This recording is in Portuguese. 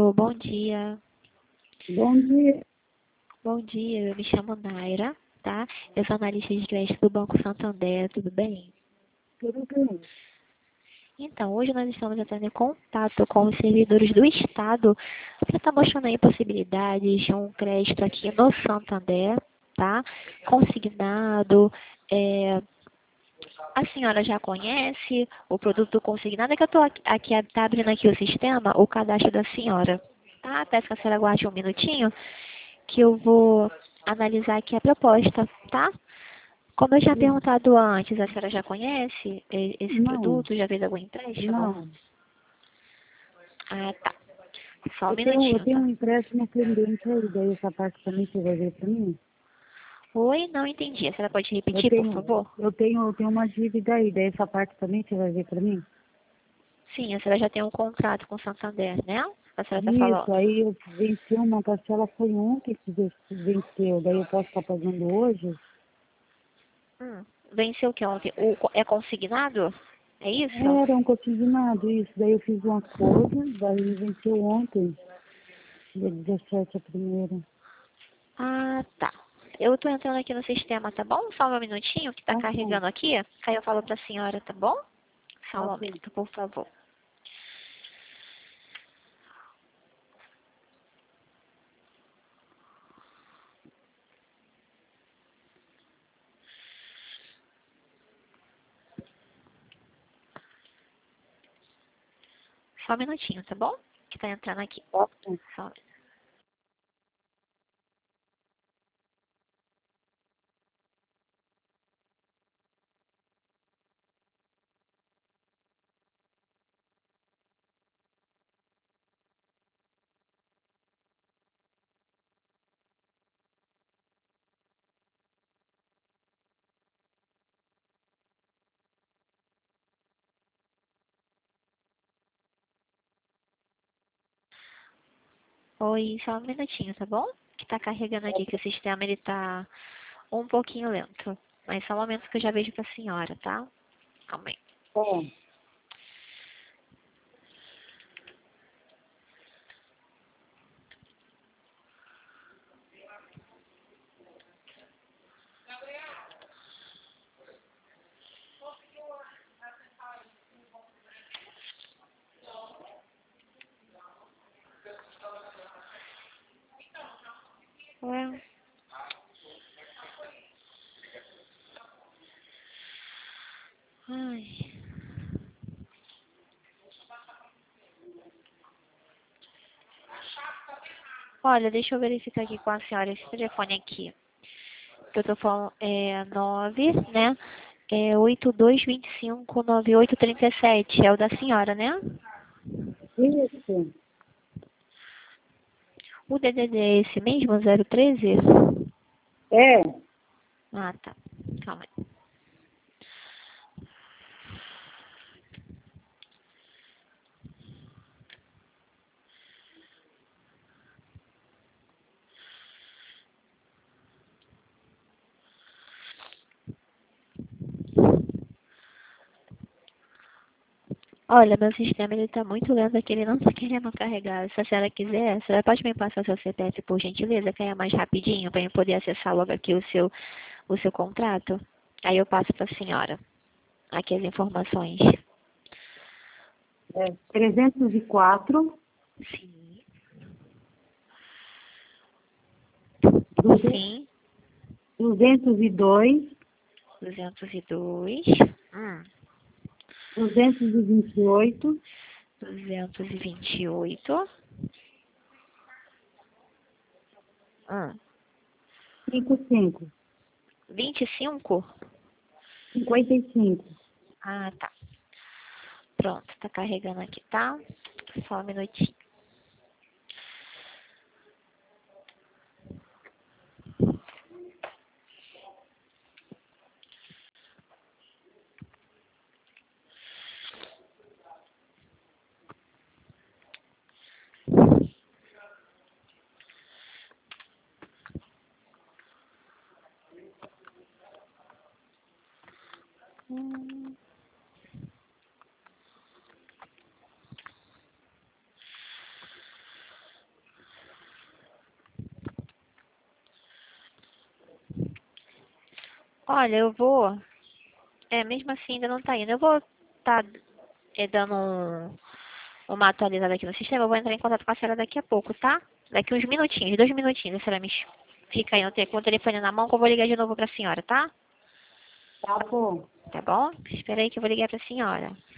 Alô, bom dia. Bom dia. Bom dia, eu me chamo Naira, tá? Eu sou analista de crédito do Banco Santander, tudo bem? Tudo bem? Então, hoje nós estamos entrando em contato com os servidores do Estado para estar mostrando aí possibilidades de um crédito aqui no Santander, tá? Consignado. A senhora já conhece o produto consignado? É que eu estou aqui tá abrindo aqui o sistema, o cadastro da senhora, tá? Peço que a senhora aguarde um minutinho, que eu vou analisar aqui a proposta, tá? Como eu já perguntado antes, a senhora já conhece esse Não, produto? Já fez algum empréstimo? não. Ah, tá. Só um Eu minutinho, tenho tá? um empréstimo pendente aí, daí essa parte também você vai ver para mim? Oi, não entendi. A senhora pode Eu repetir, por tenho, favor? eu tenho uma dívida aí, daí essa parte também você vai ver para mim? Sim, a senhora já tem um contrato com o Santander, né? A senhora está Isso, falando. aí eu venci uma parcela, foi ontem que venceu, daí eu posso estar pagando hoje? Venceu o que ontem? É consignado? É isso? Era um consignado, isso, daí eu fiz um acordo, daí venceu ontem, dia 17 a primeira. Ah, tá. Eu tô entrando aqui no sistema, tá bom? Só um minutinho que tá Tá bom, carregando aqui. Aí eu falo pra senhora, tá bom? Só um tá bom. momento, por favor. Só um minutinho, tá bom? Que tá entrando aqui. Tá bom. Só... Oi, só um minutinho, tá bom? Que tá carregando aqui, que o sistema ele tá um pouquinho lento. Mas só um momento que eu já vejo pra senhora, tá? Calma aí. Bom, Ué. Ai. Olha, deixa eu verificar aqui com a senhora esse telefone aqui. Que eu tô falando é 9, né? É 82259837. É o da senhora, né? isso. O DDD é esse mesmo, 013? É, Ah, tá. Calma aí. Olha, meu sistema ele tá muito lento aqui, ele não tá querendo carregar. Se a senhora quiser, a senhora pode me passar seu CPF por gentileza, que aí é mais rapidinho, para eu poder acessar logo aqui o seu contrato? Aí eu passo para a senhora aqui as informações. 304, Sim. 200, Sim. 202, 202. 228, 228. 55, 25. 55. Ah, tá. Pronto, tá carregando aqui, tá? Só um minutinho. Hum. Olha, eu vou... mesmo assim ainda não tá indo. Eu vou tá dando uma atualizada aqui no sistema. Eu vou entrar em contato com a senhora daqui a pouco, tá? Daqui uns minutinhos, 2 minutinhos. A senhora me fica aí com o telefone na mão que eu vou ligar de novo pra senhora, tá? Tá bom. Tá bom? Espera aí que eu vou ligar pra senhora.